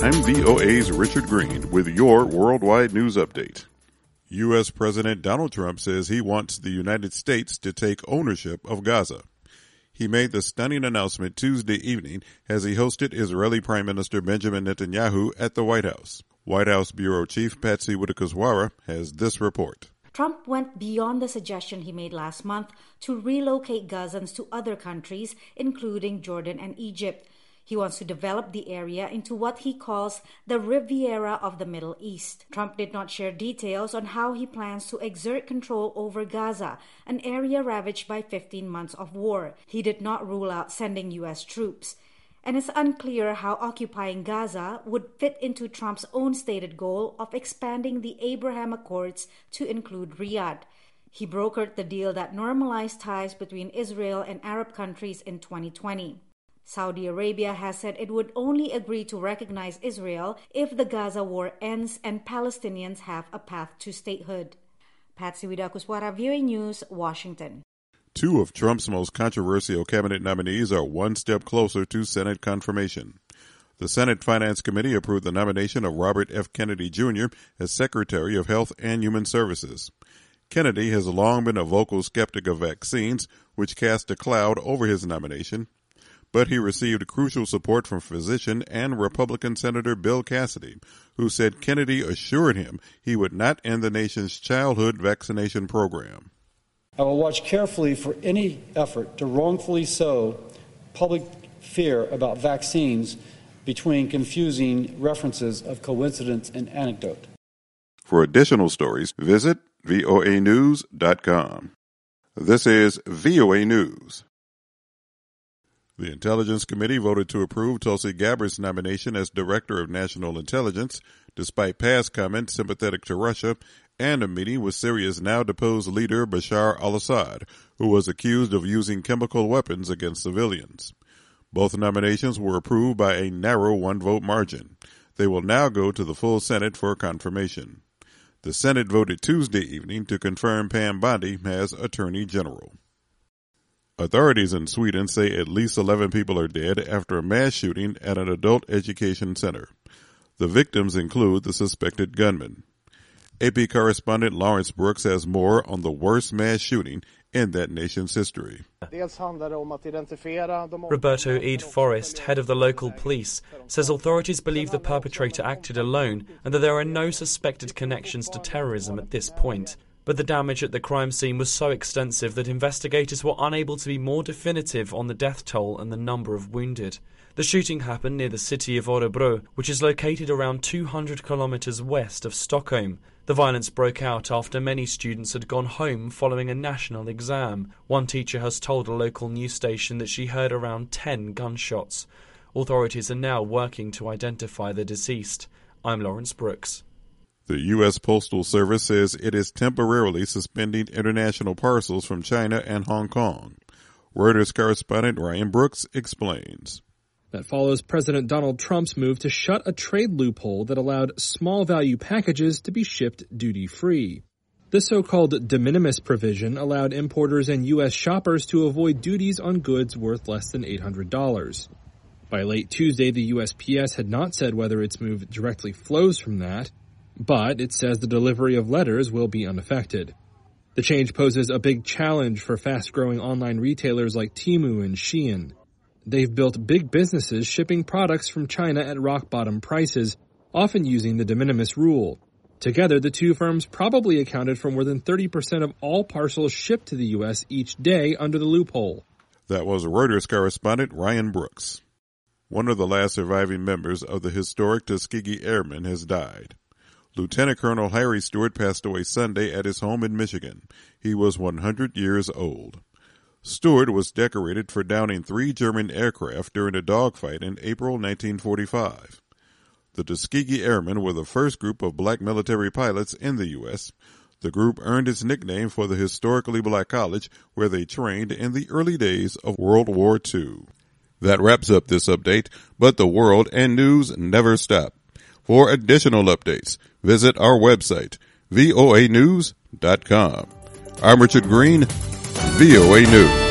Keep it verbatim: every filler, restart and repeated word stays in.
I'm V O A's Richard Green with your Worldwide News Update. U S. President Donald Trump says he wants the United States to take ownership of Gaza. He made the stunning announcement Tuesday evening as he hosted Israeli Prime Minister Benjamin Netanyahu at the White House. White House Bureau Chief Patsy Widakuswara has this report. Trump went beyond the suggestion he made last month to relocate Gazans to other countries, including Jordan and Egypt. He wants to develop the area into what he calls the Riviera of the Middle East. Trump did not share details on how he plans to exert control over Gaza, an area ravaged by fifteen months of war. He did not rule out sending U S troops. And it's unclear how occupying Gaza would fit into Trump's own stated goal of expanding the Abraham Accords to include Riyadh. He brokered the deal that normalized ties between Israel and Arab countries in twenty twenty. Saudi Arabia has said it would only agree to recognize Israel if the Gaza war ends and Palestinians have a path to statehood. Patsy Widakuswara, V O A News, Washington. Two of Trump's most controversial cabinet nominees are one step closer to Senate confirmation. The Senate Finance Committee approved the nomination of Robert F. Kennedy Junior as Secretary of Health and Human Services. Kennedy has long been a vocal skeptic of vaccines, which cast a cloud over his nomination. But he received crucial support from physician and Republican Senator Bill Cassidy, who said Kennedy assured him he would not end the nation's childhood vaccination program. I will watch carefully for any effort to wrongfully sow public fear about vaccines between confusing references of coincidence and anecdote. For additional stories, visit V O A news dot com. This is V O A News. The Intelligence Committee voted to approve Tulsi Gabbard's nomination as Director of National Intelligence, despite past comments sympathetic to Russia, and a meeting with Syria's now-deposed leader Bashar al-Assad, who was accused of using chemical weapons against civilians. Both nominations were approved by a narrow one-vote margin. They will now go to the full Senate for confirmation. The Senate voted Tuesday evening to confirm Pam Bondi as Attorney General. Authorities in Sweden say at least eleven people are dead after a mass shooting at an adult education center. The victims include the suspected gunman. A P correspondent Lawrence Brooks has more on the worst mass shooting in that nation's history. Roberto Ede Forrest, head of the local police, says authorities believe the perpetrator acted alone and that there are no suspected connections to terrorism at this point. But the damage at the crime scene was so extensive that investigators were unable to be more definitive on the death toll and the number of wounded. The shooting happened near the city of Örebro, which is located around two hundred kilometres west of Stockholm. The violence broke out after many students had gone home following a national exam. One teacher has told a local news station that she heard around ten gunshots. Authorities are now working to identify the deceased. I'm Lawrence Brooks. The U S. Postal Service says it is temporarily suspending international parcels from China and Hong Kong. Reuters correspondent Ryan Brooks explains. That follows President Donald Trump's move to shut a trade loophole that allowed small-value packages to be shipped duty-free. The so-called de minimis provision allowed importers and U S shoppers to avoid duties on goods worth less than eight hundred dollars. By late Tuesday, the U S P S had not said whether its move directly flows from that, but it says the delivery of letters will be unaffected. The change poses a big challenge for fast-growing online retailers like Temu and Shein. They've built big businesses shipping products from China at rock-bottom prices, often using the de minimis rule. Together, the two firms probably accounted for more than thirty percent of all parcels shipped to the U S each day under the loophole. That was Reuters correspondent Ryan Brooks. One of the last surviving members of the historic Tuskegee Airmen has died. Lieutenant Colonel Harry Stewart passed away Sunday at his home in Michigan. He was one hundred years old. Stewart was decorated for downing three German aircraft during a dogfight in April nineteen forty-five. The Tuskegee Airmen were the first group of black military pilots in the U S. The group earned its nickname for the historically black college where they trained in the early days of World War Two. That wraps up this update, but the world and news never stop. For additional updates, visit our website, V O A news dot com. I'm Richard Green, V O A News.